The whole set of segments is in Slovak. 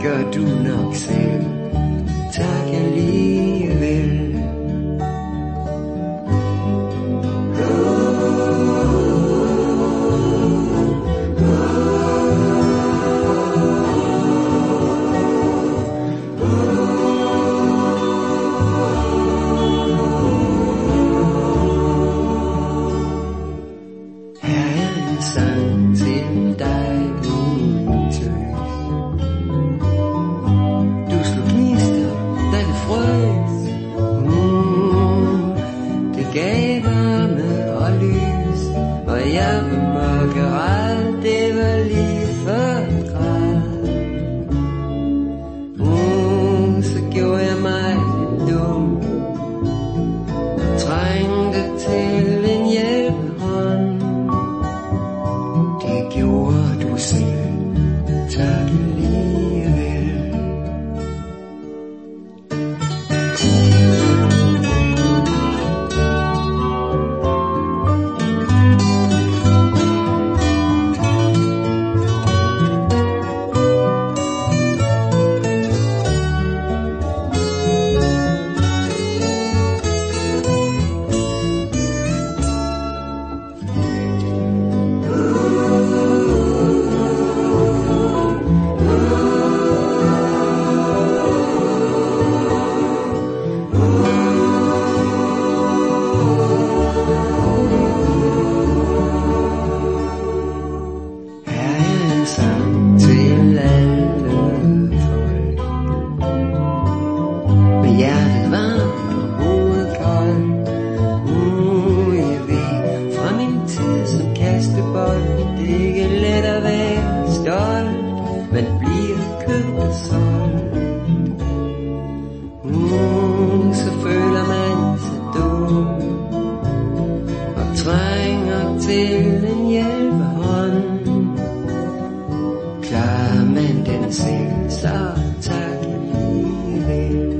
gør du nok selv. Tak alligevel. Sang til dig, min tøs. Du slog gnister, da det frøs. Det gav varme og lys, og jeg var mørkeret, det var lige før græd. Så gjorde jeg mig lidt dum, og trængte til en hjælpehånd. Det gjorde du selv, tak alligevel. Sang til alle folk, med hjertet varmt og hovedet koldt. Jeg ved fra min tid som kastebold, det er ikke let at være stolt, man bliver købt og solgt. Så føler man sig dum og trænger til en hjælpehånd. Klarer man den selv, så tak alligevel.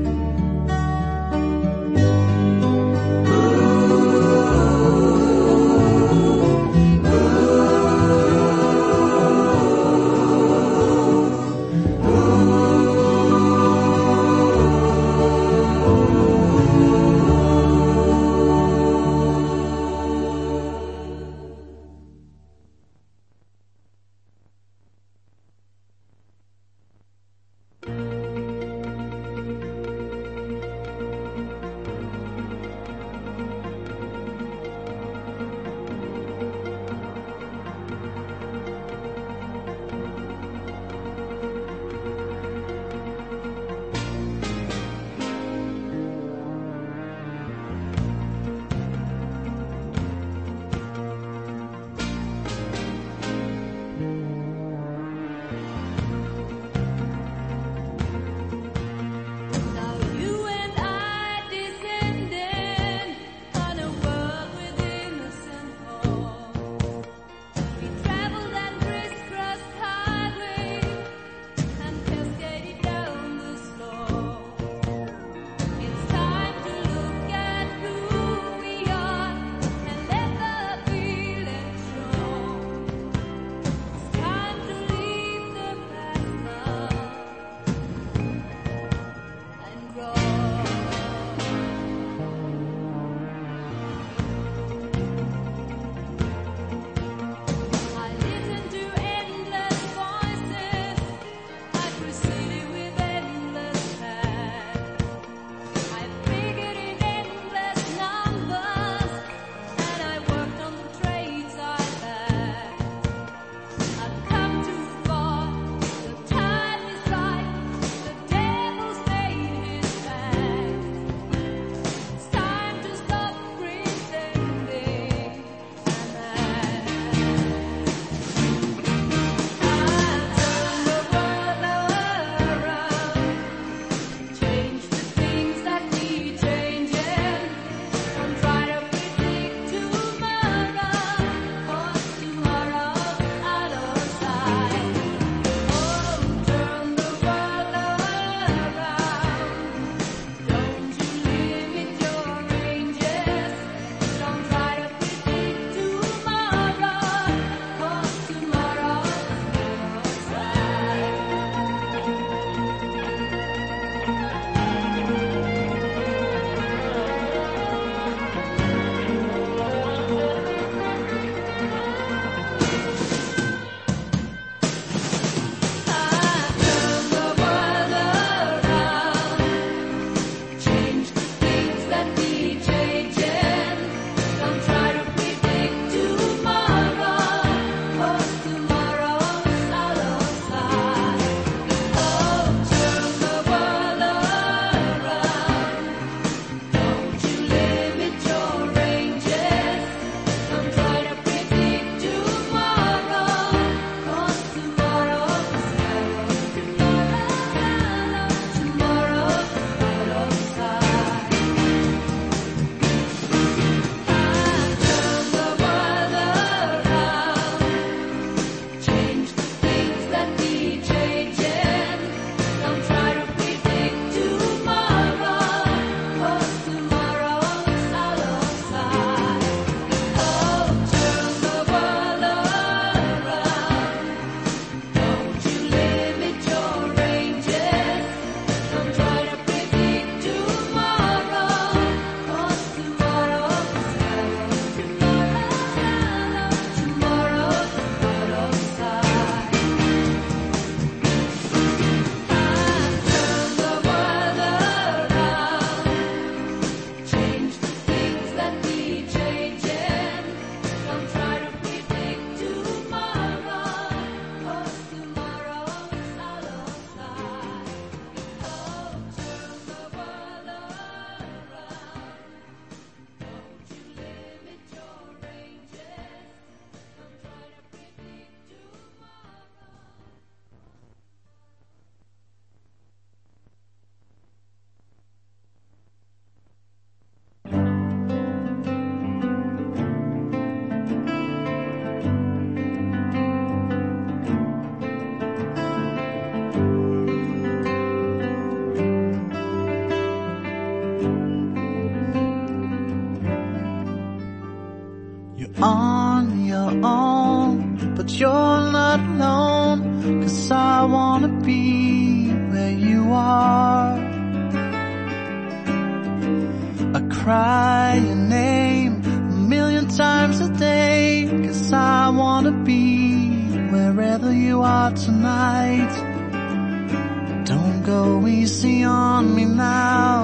cry your name 1,000,000 times a day, 'cause I wanna be wherever you are tonight. Don't go easy on me now.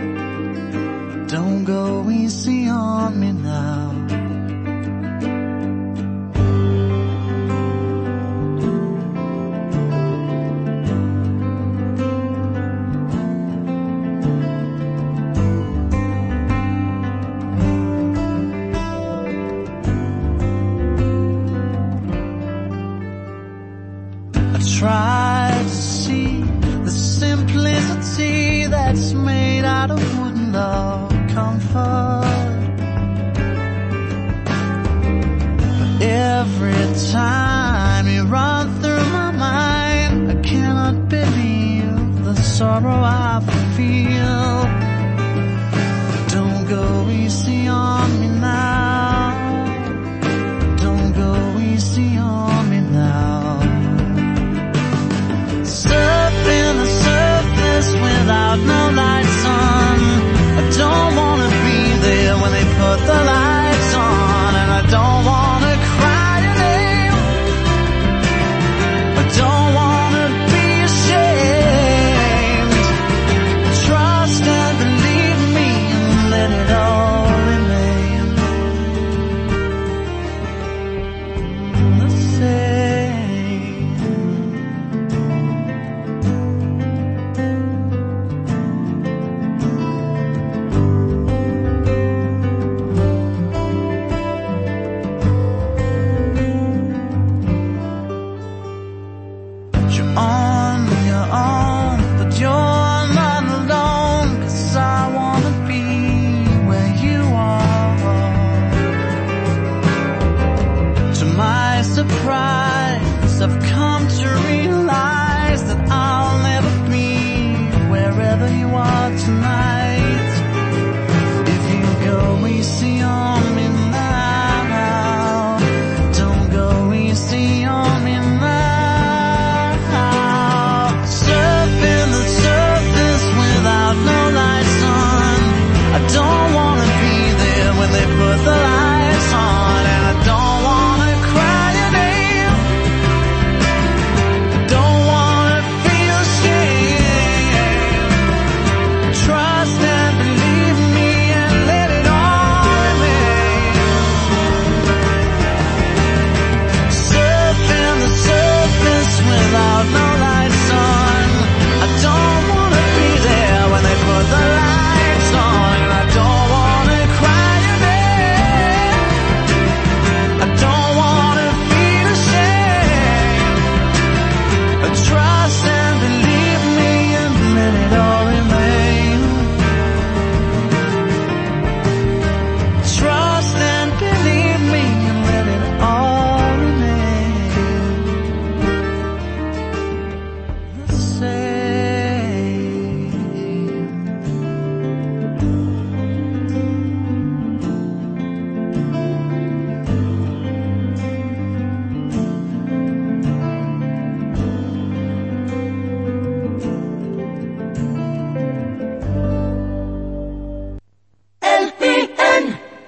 Don't go easy on me now. Try to see the simplicity that's made out of wooden love comfort. But every time you run through my mind, I cannot believe the sorrow I feel. Don't go easy on me now. Don't go easy on me now. Surfing the surface without no lights on. I don't wanna be there when they put the lights on, and I don't wanna cry your name. I don't wanna be ashamed. Trust and believe me and let it all remain the same. Surprise, I've come to realize that I'll never be wherever you are tonight. If you go easy on me now, don't go easy on me now. Surfing the surface without no lights on. I don't wanna be there when they put the lights on, and I don't wanna cry your name. Don't wanna feel shame. Trust and believe me and let it all remain. Surfing the surface without no lights on. I don't wanna be there when they put the lights on, and I don't wanna cry your name. I don't wanna feel ashamed. Trust and believe me and let it all remain. Trust and believe me and let it all remain the same. LPN.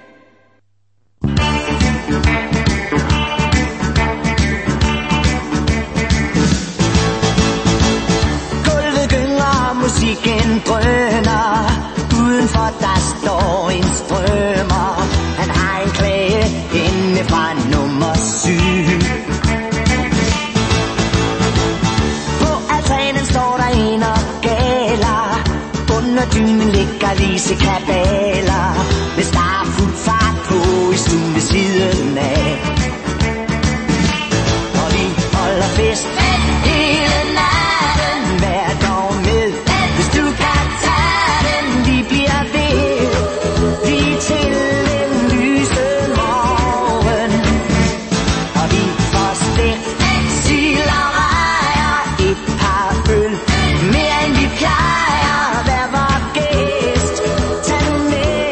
Gulvet gynger, musikken drøner. Udenfor der står en strømmer. Han har en klage inde fra nummer 7. På altanen står der en og galer. Under dynen ligger Lise kabaler. Hvis der er fuld fart på i stuen ved siden af. Og vi holder fest hele natten. Vær dog med, hvis du kan tage den. Vi bliver ved, lige til den lyse morgen. Og vi får stegt sild og rejer. Et par øl, mere end vi plejer. Vær vor gæst, tag nu med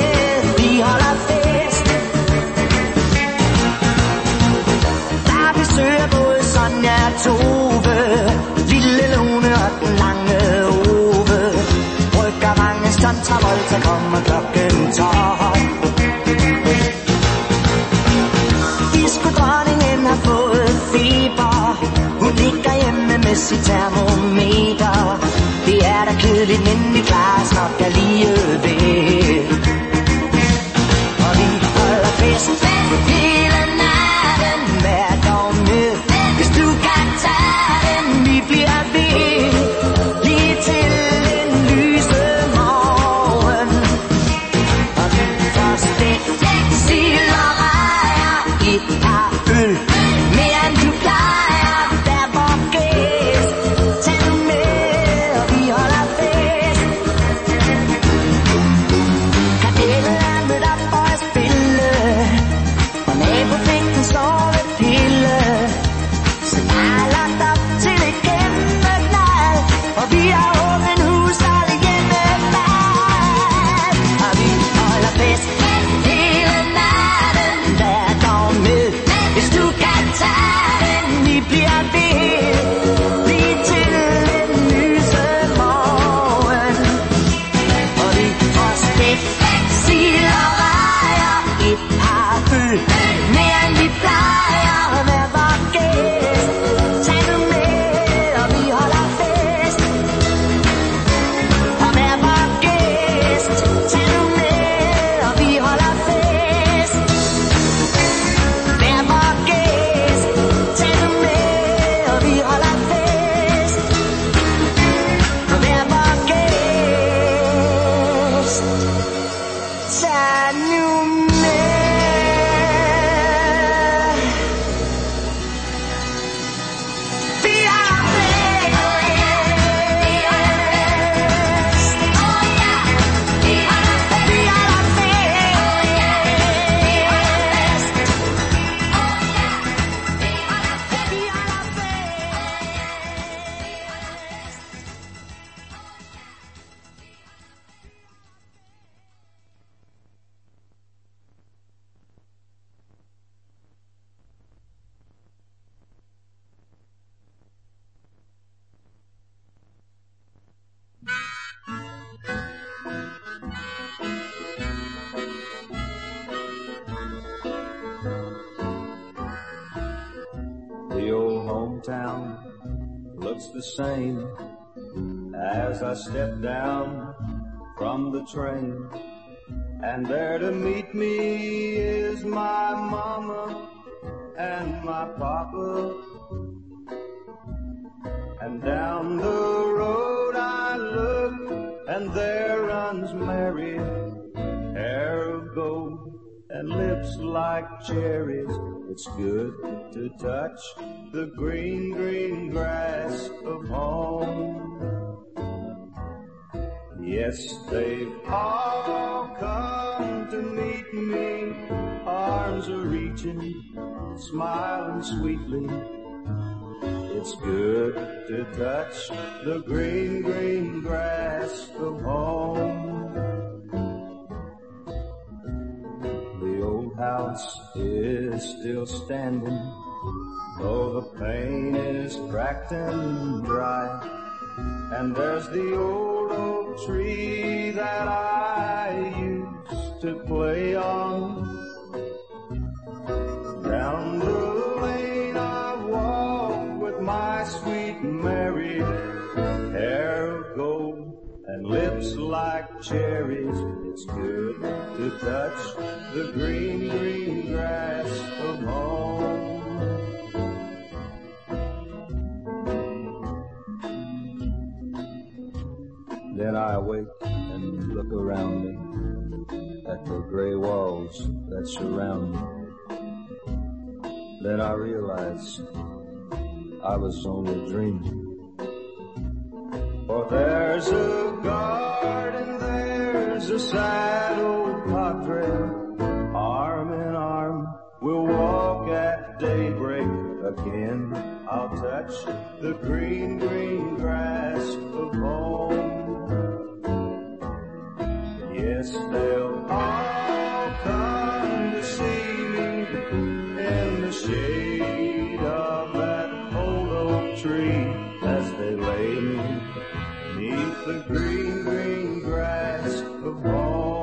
the same as I step down from the train. And there to meet me is my mama and my papa. And down the road I look, and there runs Mary, hair of gold and lips like cherries. It's good to touch the green, green grass of home. Yes, they've all come to meet me. Arms are reaching, smiling sweetly. It's good to touch the green, green grass of home. The old house is still standing, though the paint is cracked and dry. And there's the old oak tree that I used to play on. Down the lane I walk with my sweet Mary, hair of gold and lips like cherries. It's good to touch the green, green grass of home. Then I wake and look around me at the gray walls that surround me. Then I realize I was only dreaming. For there's a garden, there's a sad old padre. Arm in arm, we'll walk at daybreak again. I'll touch the green, green grass of home. Yes, they'll all come to see me in the shade of that old oak tree as they lay me beneath the green, green grass of home.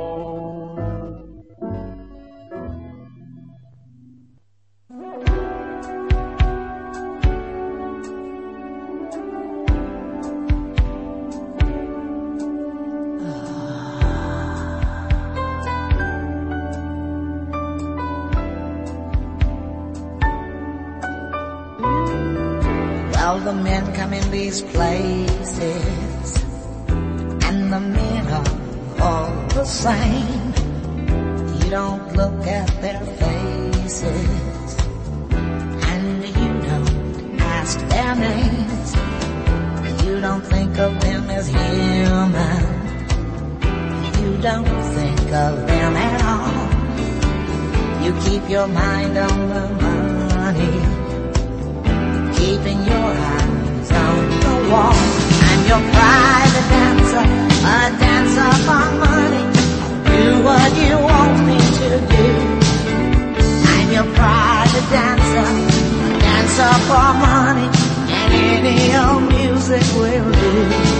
Well, the men come in these places, and the men are all the same. You don't look at their faces, and you don't ask their names. You don't think of them as human. You don't think of them at all. You keep your mind on the money, keeping your eyes on the wall. I'm your private dancer, a dancer for money. Do what you want me to do. I'm your private dancer, a dancer for money, and any old music will do.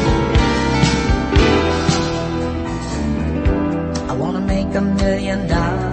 I wanna make $1 million.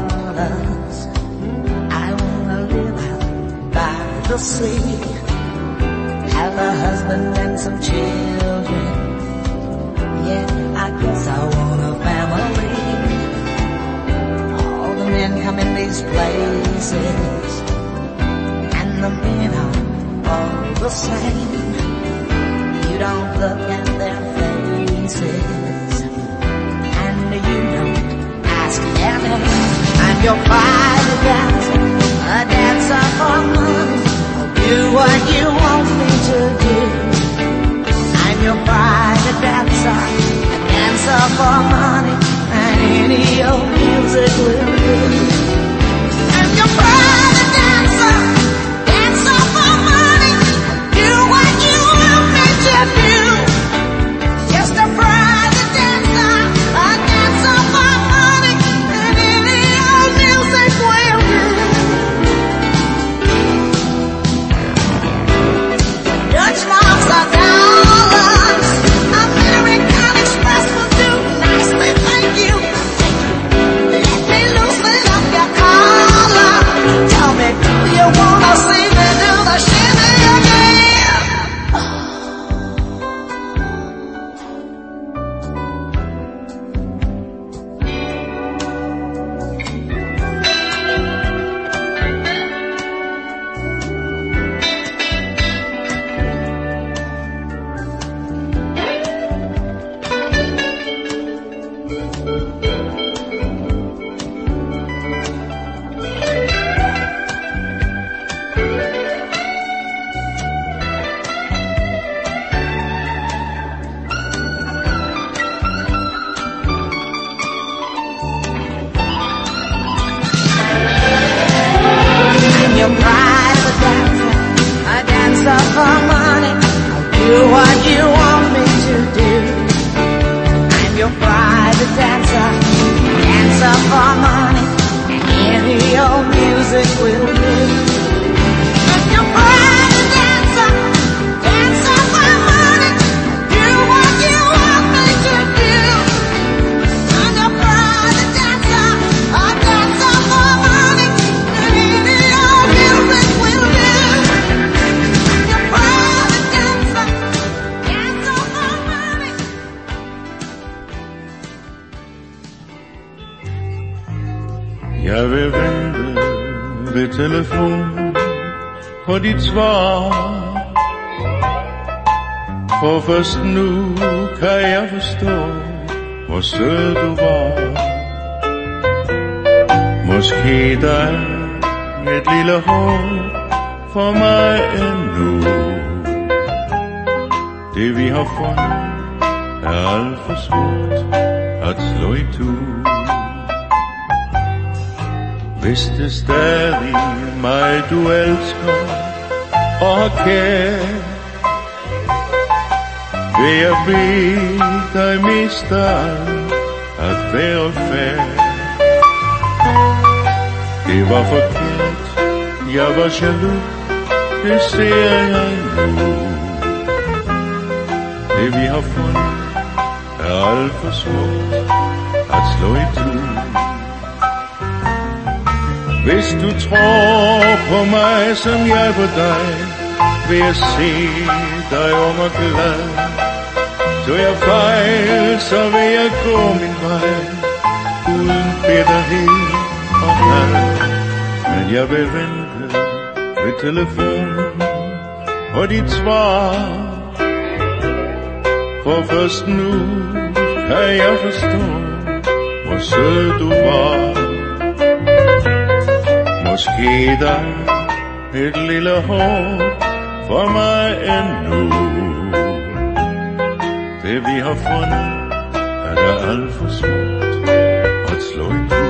I wanna live out by the sea, have a husband and some children. Yeah, I guess I want a family. All the men come in these places, and the men are all the same. You don't look at their faces, and you don't ask their name. I'm your private dancer, a dancer for money. Do what you want me to do. I'm your private dancer, a dancer for money, and any old music will do. I'm your private dancer, dancer for money. Do what you want me to do. Just a private dancer, a dancer for money, and any old music will do. Dutch marks are dollars. American Express will do nicely, thank you. Let me look. Jeg vil vente ved telefon på dit svar, for først nu kan jeg forstå, hvor sød du var. Måske der er et lille håb for mig endnu. Det vi har fundet er alt for smukt at slå itu. Hvis det stadig mig du elsker og kær, vil jeg bede dig mest af alt at være fair. Det var forkert, jeg var jaloux, det ser jeg nu. Det vi har fundet er alt for smukt at slå itu. Hvis du tror på mig som jeg på dig, vil jeg se dig ung og glad. Så jeg fejl, så vil jeg gå min vej, uden bitterhed og had. Men jeg vil vente ved telefonen og dit svar, for først nu kan jeg forstå, hvor sød du var. Måske der et lille håb for mig endnu. Det vi har fundet er der alt for smukt at slå itu.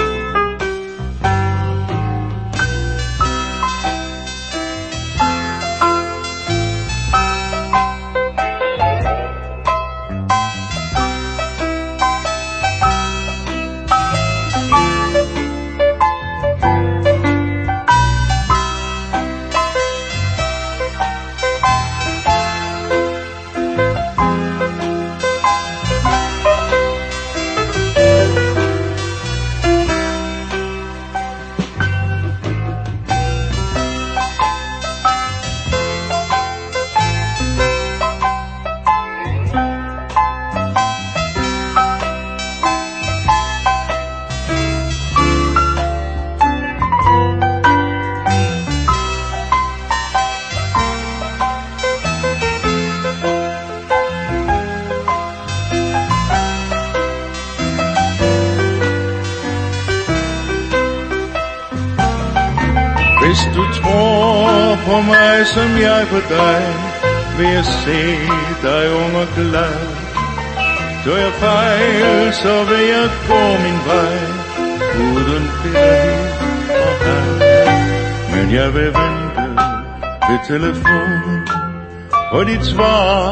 Hvis du tror på mig som jeg på dig, vil jeg se dig ung og glad. Så jeg fejl, så vil jeg gå min vej, uden bitterhed og had. Men jeg vil vente ved telefonen på dit svar,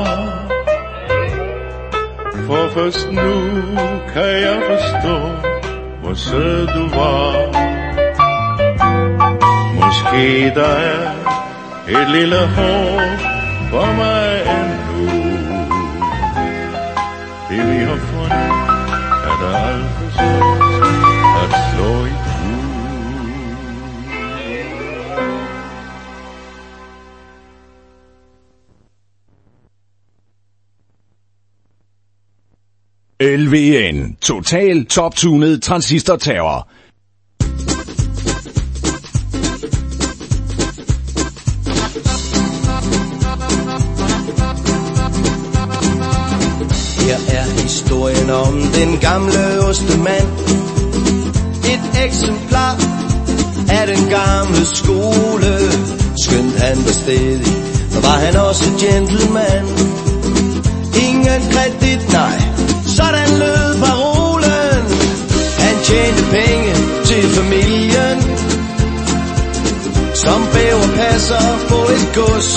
for først nu kan jeg forstå, hvor sød du var. Måske der er et lille håb for mig endnu. Det vi har fundet er der alt for smukt at slå itu. LVN. Total top-tunet transistorterror. Her er historien om den gamle ostemand. Et eksemplar af den gamle skole. Skønt han var stedig, så var han også gentleman. Ingen kredit, nej, sådan lød parolen. Han tjente penge til familien, som bæverpasser på et gods,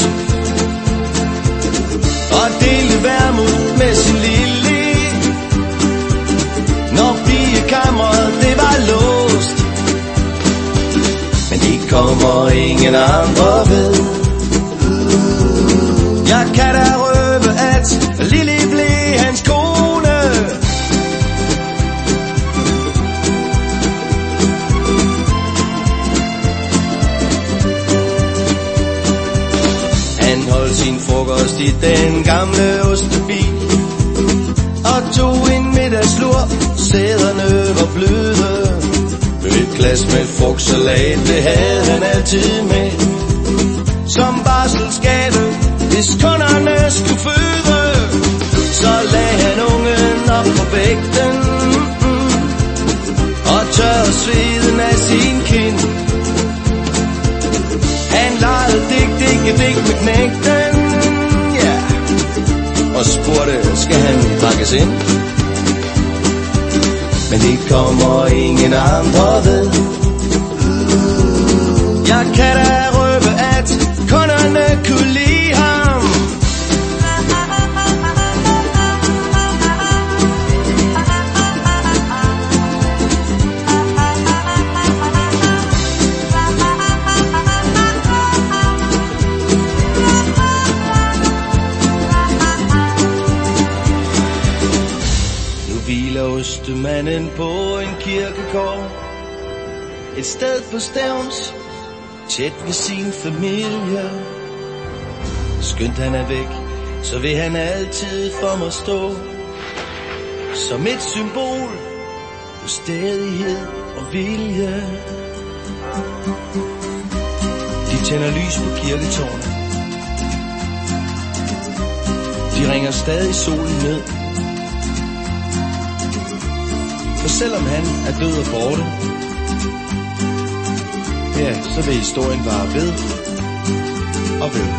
og delte vermut med sin lille, når pigekammeret det var låst. Men det kommer ingen andre ved. Jeg kan da røbe, at Lili blev hans kone. Han holdt sin frokost i den gamle ostebil og tog en middagslur. Sæderne var bløde ved et glas med frugtsalat, det havde han altid med. Som barselsgave, hvis kunderne skulle føde, så lagde han ungen op på vægten og tørrede sveden af sin kind. Han legede dik med knægten, ja, og spurgte, skal han pakkes ind? Men det kommer ingen andre ved. Jeg kan da røbe, at kunderne kunne lide ham. Nu hviler ostemanden på en kirkegård, et sted på Stevns, tæt ved sin familie. Skønt han er væk, så vil han altid for mig stå som et symbol på stædighed og vilje. De tænder lys på kirketårnet, de ringer stadig solen ned. For selvom han er død og borte, ja, så vil historien bare ved og ved.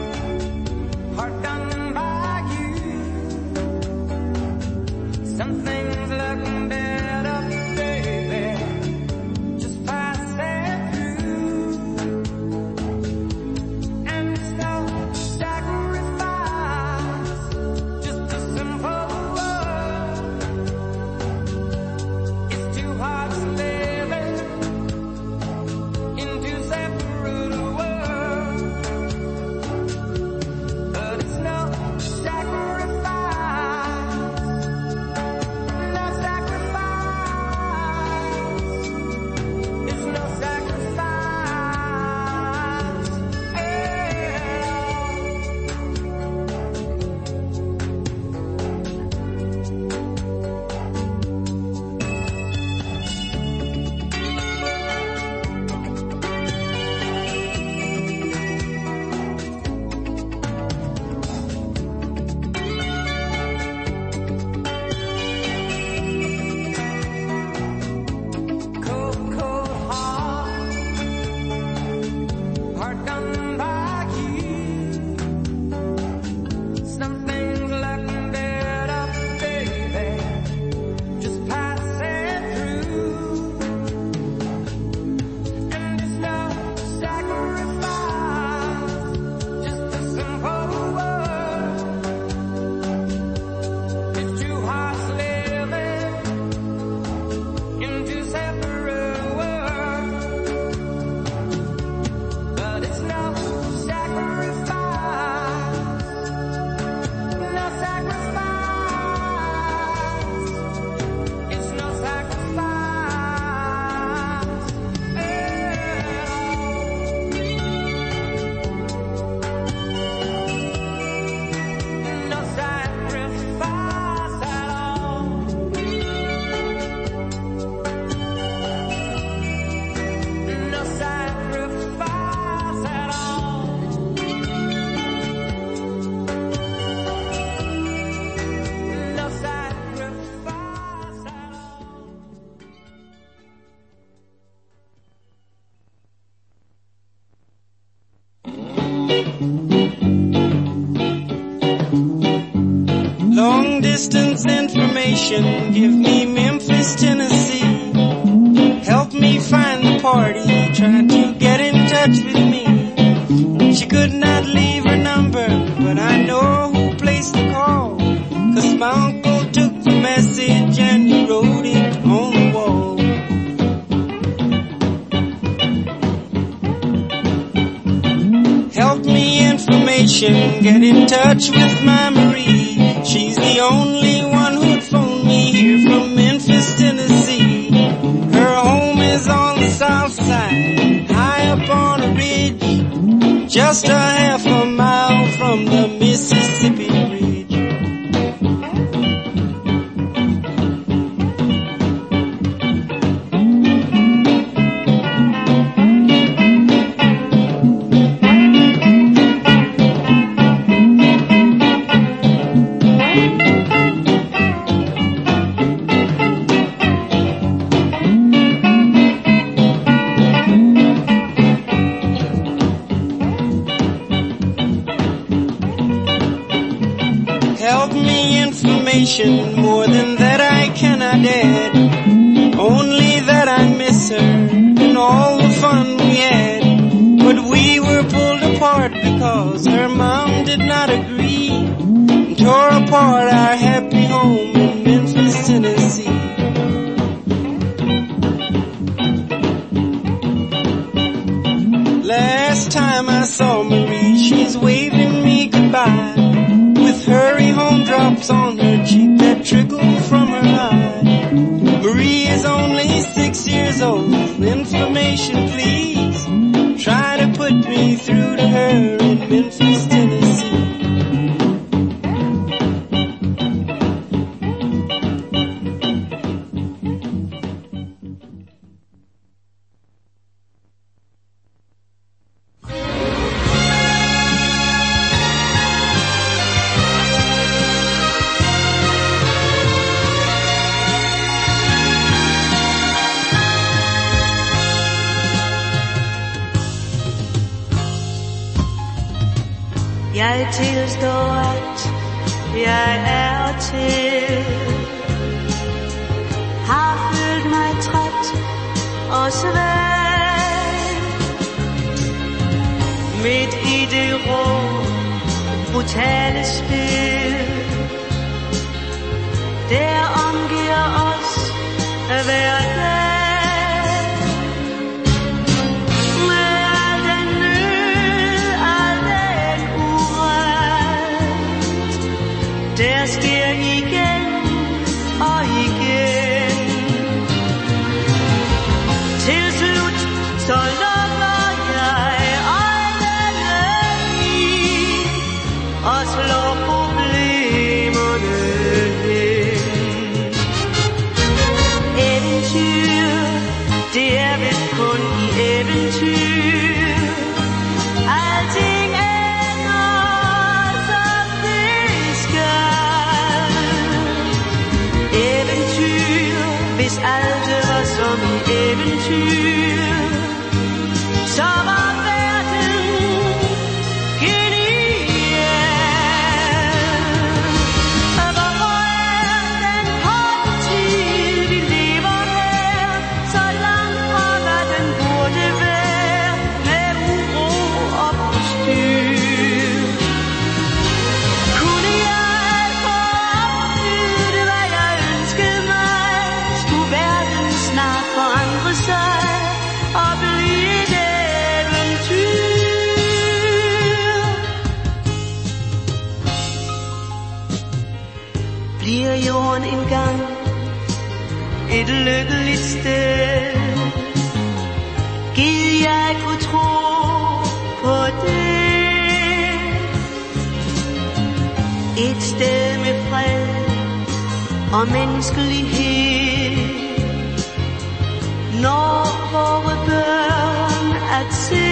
Something distance information. Give me Memphis, Tennessee. Help me find the party. Try to get in touch with me. She could not leave her number, but I know who placed the call. 'Cause my uncle took the message and he wrote it on the wall. Help me information, get in touch with my Marie. She's the only one who'd phone me here from Memphis, Tennessee. Her home is on the south side, high up on a ridge, just a half a mile from the Mississippi Bridge. More than that I cannot add. Only that I miss her and all the fun we had. But we were pulled apart because her mom did not agree, and tore apart our happy home in Memphis, Tennessee. Last time I saw Marie, she's waving me goodbye, with hurry home drops on her cheek that trickle from her eye. Marie is only 6 years old. Information, please. Try to put me through to her in Memphis, Tennessee. Jeg tilstår, at jeg er til. Har følt mig træt og svag. Midt i det rå, brutale spil, der omgiver os hver dag. Der sker igen og igen. Til slut så lukker jeg øjnene i og slår problemerne hen. Eventyr, det er vist kun i eventyr. Alting hvis alt var som i eventyr, så var verden genial. Hvorfor er den korte tid, vi lever her, så langt fra hvad den burde være, med uro og bestyr? Kunne jeg få opfyldt, hvad jeg ønskede mig, skulle verden snart forandre sig og blive et eventyr. Bliver jorden engang et lykkeligt sted, gid jeg kunne tro på det. Et sted med fred og menneskelighed, når vore børn at se.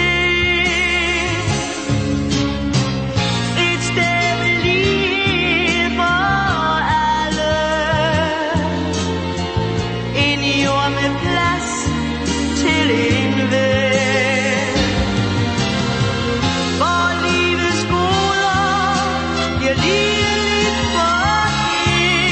Et sted med lige for alle, en jord med plads til enhver, hvor livets goder bliver ligeligt fordelt.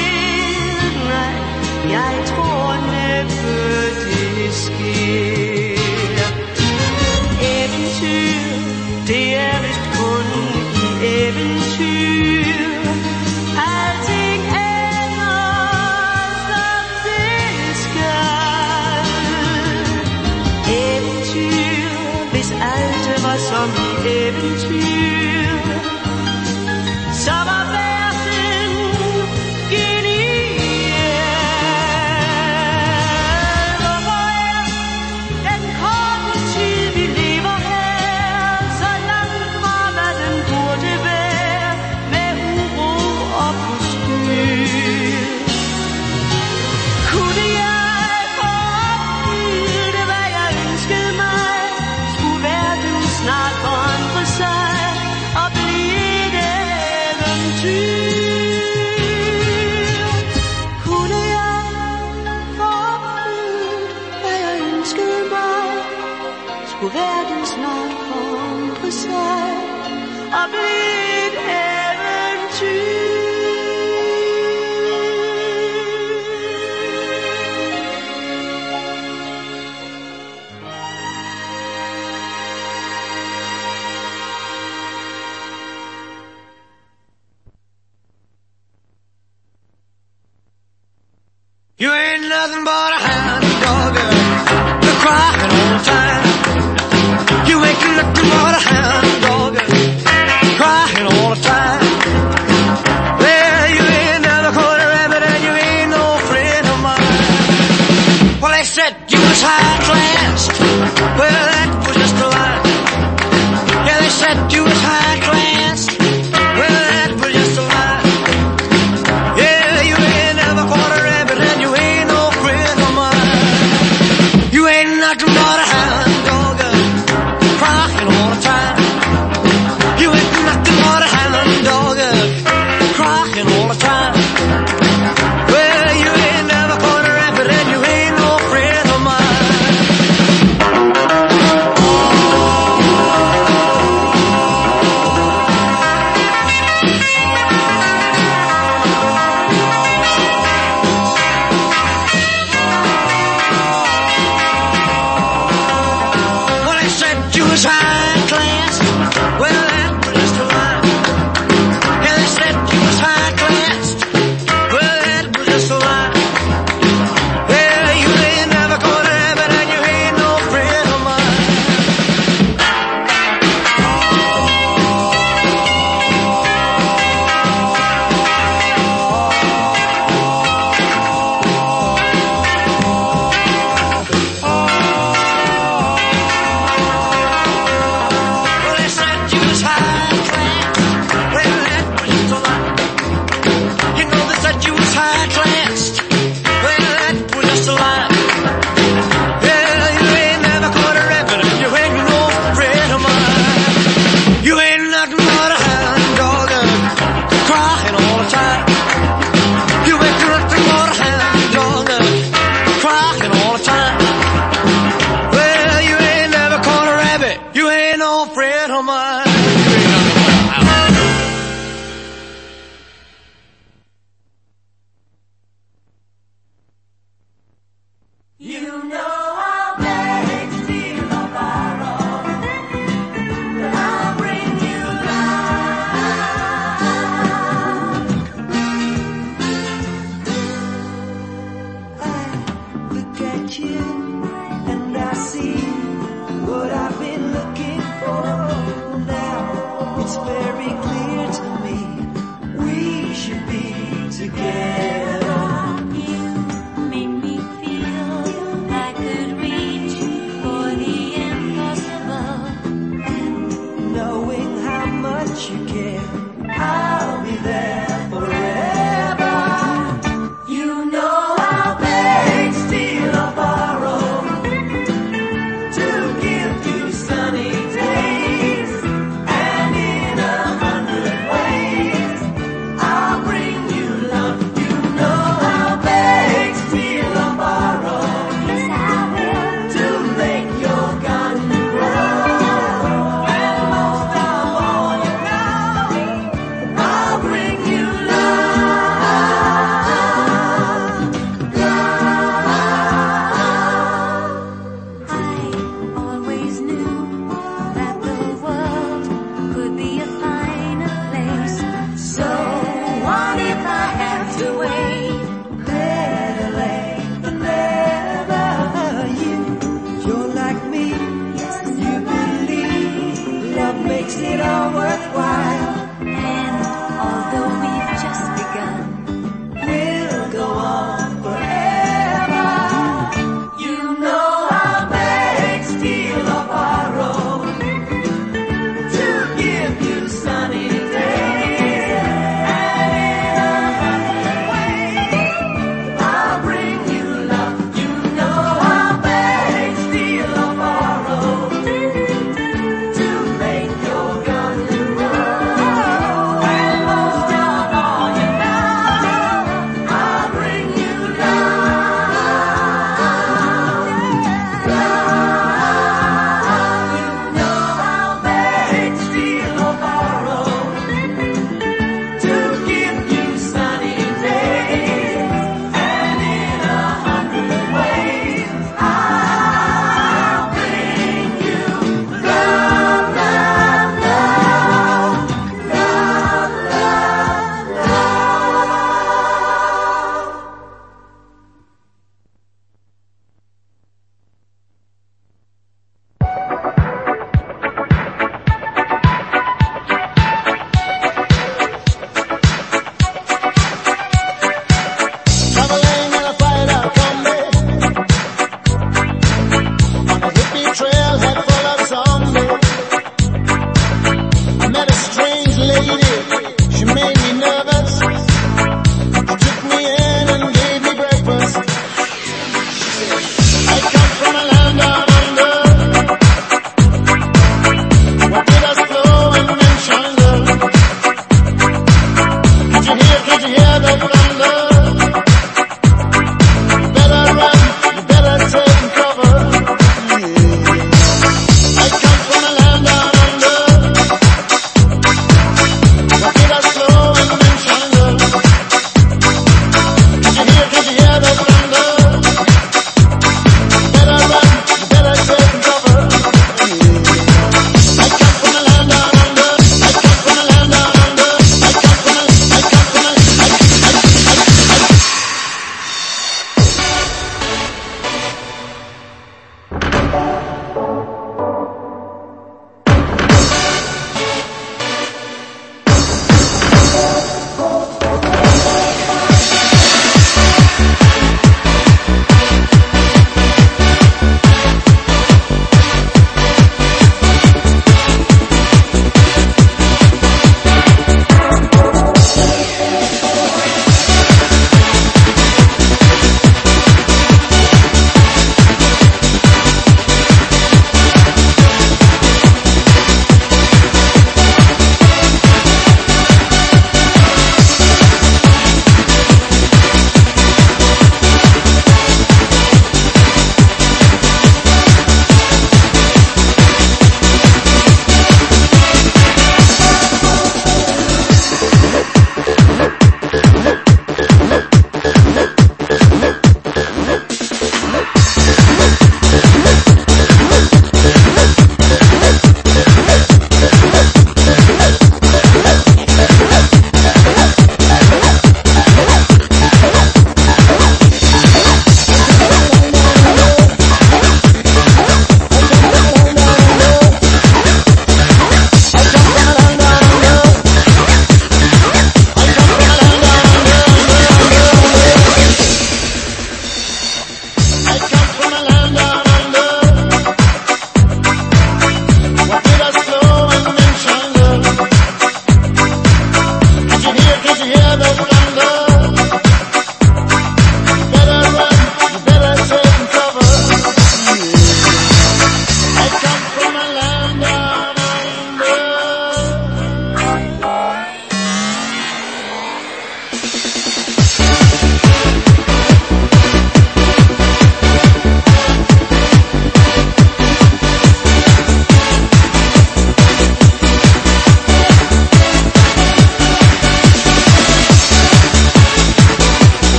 You ain't nothing but a hound dog, you're crying all the time. You ain't nothing but a hound dog, crying all the time. Well, you ain't never caught a rabbit and you ain't no friend of mine. Well, they said you was high class. Well, that was just a lie. Yeah, they said you was high class. Well, that was just a lie. Yeah, you ain't never caught a rabbit and you ain't no friend of mine. You ain't nothing but a hound dog, crying all the time. You ain't nothing but a hound dog, crying all the time. Well, you ain't never caught a rabbit and you ain't no friend of mine. Well, they said you was high class. Well, that was just a lie. Yeah, they said you was high class. Well, that was just a lie. Well, you ain't never caught a rabbit and you ain't no friend of mine. Well, they said you was high class. Well, that was just a lie. You know they said you was high class. Well, that was just a lie. Well, you ain't never caught a rabbit and you ain't no friend of mine. You ain't nothing but a hound dog, crying all the time. You ain't nothing but a hound dog, crying all the time. Well, you ain't never caught a rabbit, you ain't no friend of mine.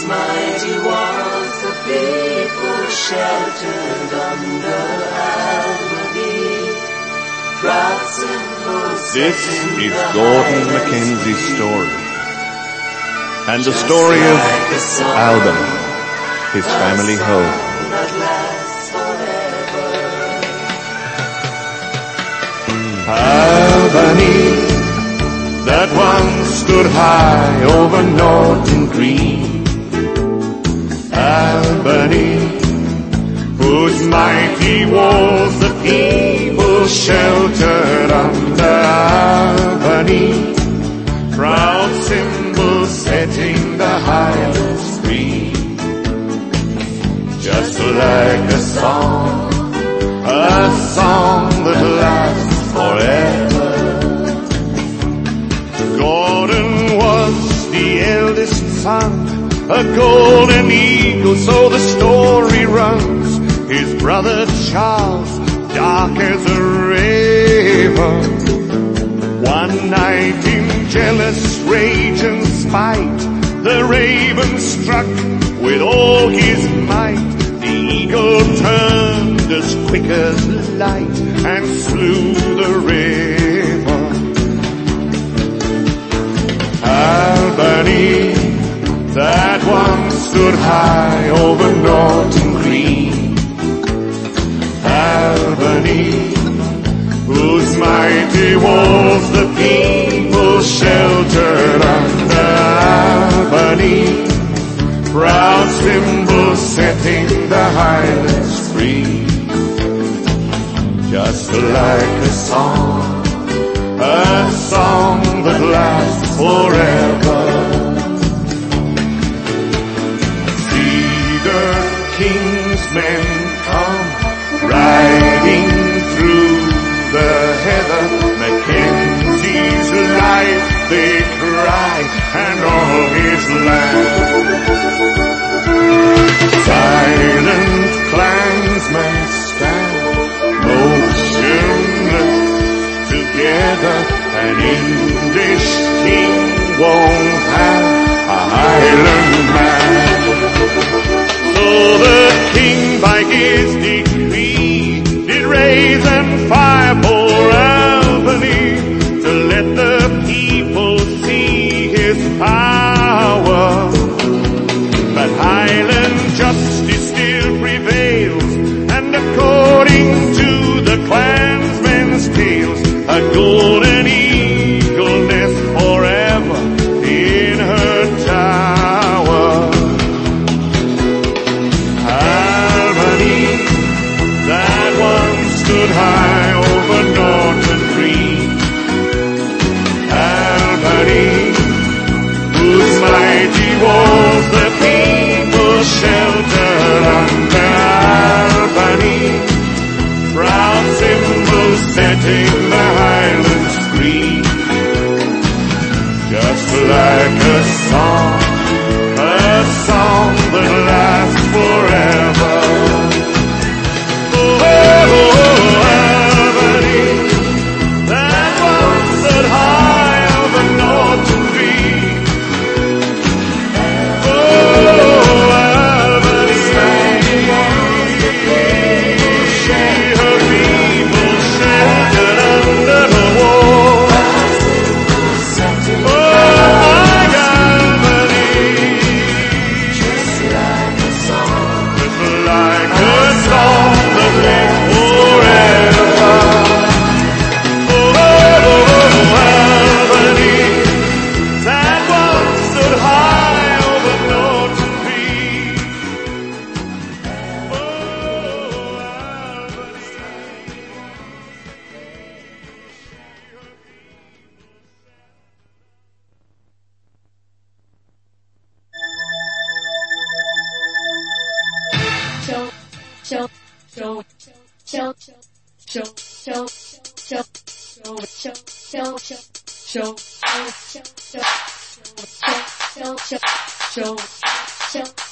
mighty walls the people sheltered under Albany. Proud symbols. This is Gordon Mackenzie's story, and the story of Albany, his family home. Albany, that once stood high over Norton Green. Albany, whose mighty walls the people sheltered under. Albany, proud symbol setting the Highlands free. Just like a song that lasts forever. Gordon was the eldest son, a golden eagle, so the story runs. His brother Charles, dark as a raven. One night in jealous rage and spite, the raven struck with all his might. The eagle turned as quick as light and slew the raven. Albany, that once stood high over Norton Green. Albany, whose mighty walls the people sheltered under. Albany, proud symbol setting the Highlands free. Just like a song that lasts forever. See the king's men come riding through the heather. Mackenzie's life they cry, and all his land. Silent clansmen stand motionless together. An English king won't have a Highland man. So the king by his decree did raise and fire for Albany, to let the people see his power. But Highland justice still prevails, and according to the clansmen's tales, a golden eagle nests forever in her tower. Albany, that once stood high over Norton Green. Albany, whose mighty walls the people sheltered under. Albany, proud symbol setting the Highlands free. Just like a song that lasts forever. Oh, Albany, that once stood high over Norton Green. Oh, Albany, her people sheltered under the wall. Oh, my Albany, just like a song that lasts forever. Oh, Albany, that once stood high over Norton Green. Oh, Albany. Show.